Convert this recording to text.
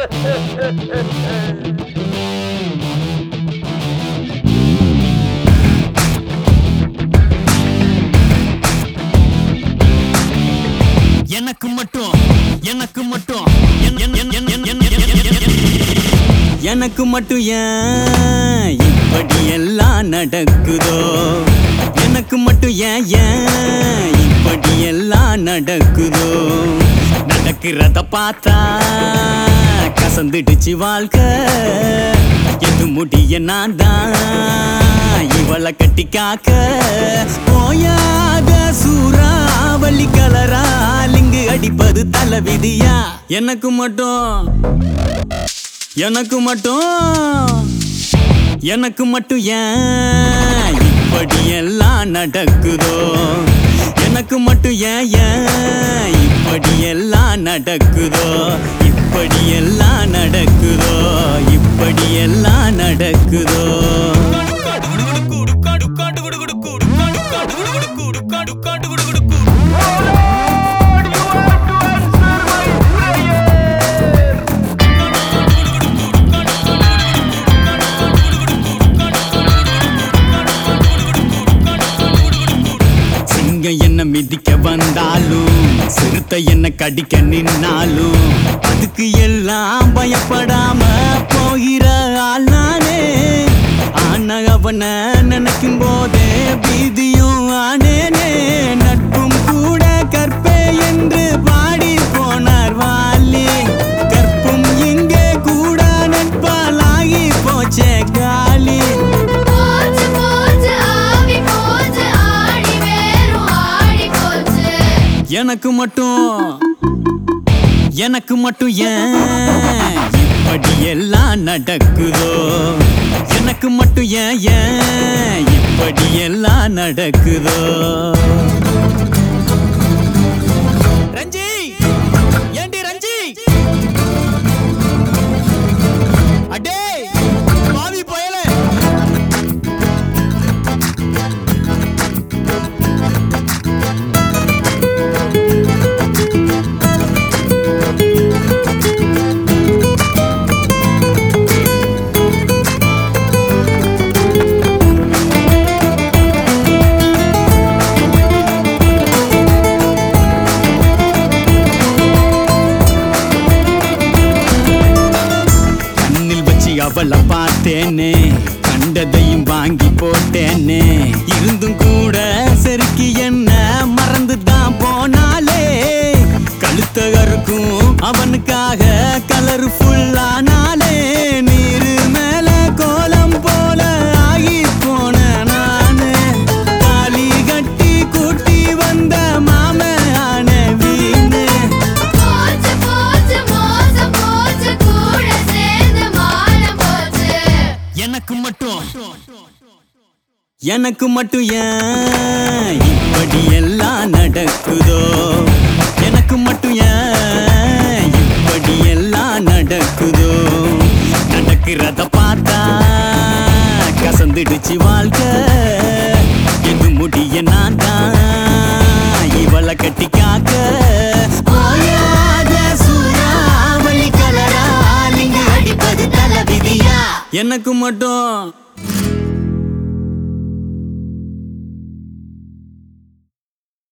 எனக்கு மட்டும் ஏன் இப்படி எல்லாம் நடக்குதோ? எனக்கு மட்டும் ஏன் இப்படி எல்லாம் நடக்குதோ? நடக்கிறத பார்த்தா கசந்துடுச்சு வாழ்க்கை. எது முடிய நான் தான் இவளை கட்டி காக்க. போயாத சூறாவளி கலரால் இங்கு அடிப்பது தலைவிதியா? எனக்கு மட்டும் ஏன் இப்படி எல்லாம் நடக்குதோ? எனக்கு மட்டும் ஏன் இப்படி எல்லாம் நடக்குதோ? இப்படி எல்லாம் நடக்குதோ? இப்படி எல்லாம் நடக்குதோ? என்ன மிதிக்க வந்தாலும் சிறுத்தை என்ன கடிக்க நின்னாலும் அதுக்கு எல்லாம் பயப்படாம போகிற ஆள் நானே. ஆனா அவனை நினைக்கும் போதே பீதியும் ஆனேனே. நட்பும் கூட கற்பே என்று பாடி போனார் வாலி. கற்பும் இங்கே கூட நட்பாலாகி போச்சே காலி. எனக்கு மட்டும் ஏன் இப்படி எல்லாம் நடக்குதோ? எனக்கு மட்டும் ஏன் இப்படி எல்லாம் நடக்குதோ? ரஞ்சி, ஏண்டி ரஞ்சி? அடே பாவி போயலே. அவளை பார்த்தேனே, கண்டதையும் வாங்கி போட்டேனே. இருந்தும் கூட செருக்கி என்ன மறந்துதான் போனாலே. கழுத்தகருக்கும் அவனுக்காக கலர் ஃபுல்லானாலே. நீரு மேல கோலம் போல ஆகி போன நானு. தாலி கட்டி கூட்டி வந்த மாமனான வீணு. எனக்கு மட்டும் ஏன் இப்படி எல்லாம் நடக்குதோ? எனக்கு மட்டும் ஏன் இப்படி எல்லாம் நடக்குதோ? நடக்கிறத பார்த்தா கசந்துடுச்சு வாழ்க்கை. எது முடிய நான் தான் இவளை கட்டி காக்க. போயாத சூறாவளி கலரால் இங்கு அடிப்பது தலைவிதியா? எனக்கு மட்டும்